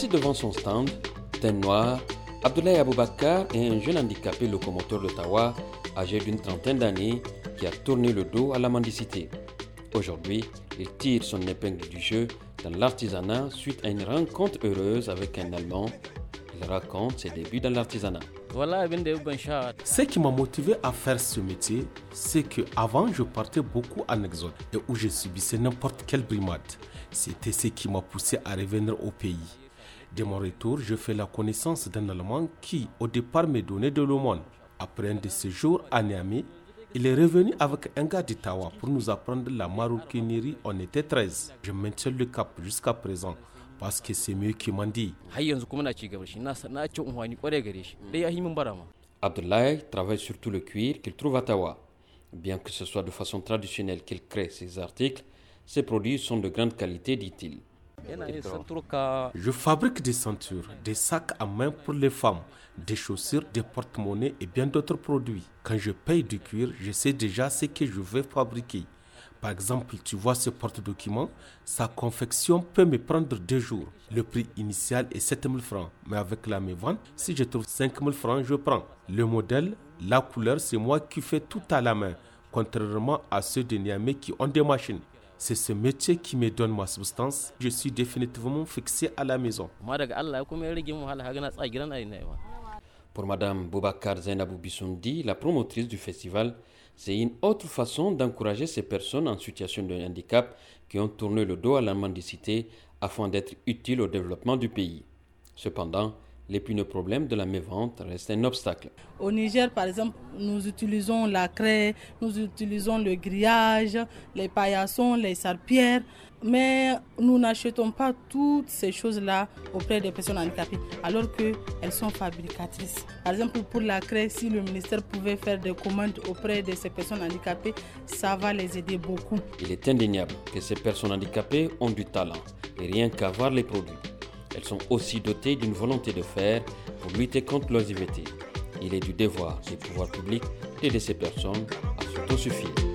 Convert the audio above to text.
Assis devant son stand, teint noir, Abdoulaye Aboubakar est un jeune handicapé locomoteur d'Ottawa, âgé d'une trentaine d'années, qui a tourné le dos à la mendicité. Aujourd'hui, il tire son épingle du jeu dans l'artisanat suite à une rencontre heureuse avec un Allemand. Il raconte ses débuts dans l'artisanat. Ce qui m'a motivé à faire ce métier, c'est qu'avant, je partais beaucoup en exode et où je subissais n'importe quelle brimade. C'était ce qui m'a poussé à revenir au pays. Dès mon retour, je fais la connaissance d'un Allemand qui, au départ, me donnait de l'aumône. Après un de ses jours à Niamey, il est revenu avec un gars d'Ottawa pour nous apprendre la maroquinerie. On était 13. Je maintiens le cap jusqu'à présent parce que c'est mieux qu'il m'en dit. Abdoulaye travaille surtout le cuir qu'il trouve à Ottawa. Bien que ce soit de façon traditionnelle qu'il crée ses articles, ses produits sont de grande qualité, dit-il. Je fabrique des ceintures, des sacs à main pour les femmes, des chaussures, des porte-monnaies et bien d'autres produits. Quand je paye du cuir, je sais déjà ce que je vais fabriquer. Par exemple, tu vois ce porte-document, sa confection peut me prendre 2 jours. Le prix initial est 7 000 francs, mais avec la mévente, si je trouve 5 000 francs, je prends. Le modèle, la couleur, c'est moi qui fais tout à la main, contrairement à ceux de Niamey qui ont des machines. C'est ce métier qui me donne ma substance. Je suis définitivement fixé à la maison. Pour Madame Boubacar Zainabou Bissoundi, la promotrice du festival, c'est une autre façon d'encourager ces personnes en situation de handicap qui ont tourné le dos à la mendicité afin d'être utiles au développement du pays. Cependant, l'épineux problème de la mévente reste un obstacle. Au Niger, par exemple, nous utilisons la craie, nous utilisons le grillage, les paillassons, les sarpières, mais nous n'achetons pas toutes ces choses-là auprès des personnes handicapées, alors qu'elles sont fabricatrices. Par exemple, pour la craie, si le ministère pouvait faire des commandes auprès de ces personnes handicapées, ça va les aider beaucoup. Il est indéniable que ces personnes handicapées ont du talent, et rien qu'à voir les produits. Elles sont aussi dotées d'une volonté de faire pour lutter contre l'oisiveté. Il est du devoir des pouvoirs publics d'aider ces personnes à s'autosuffire.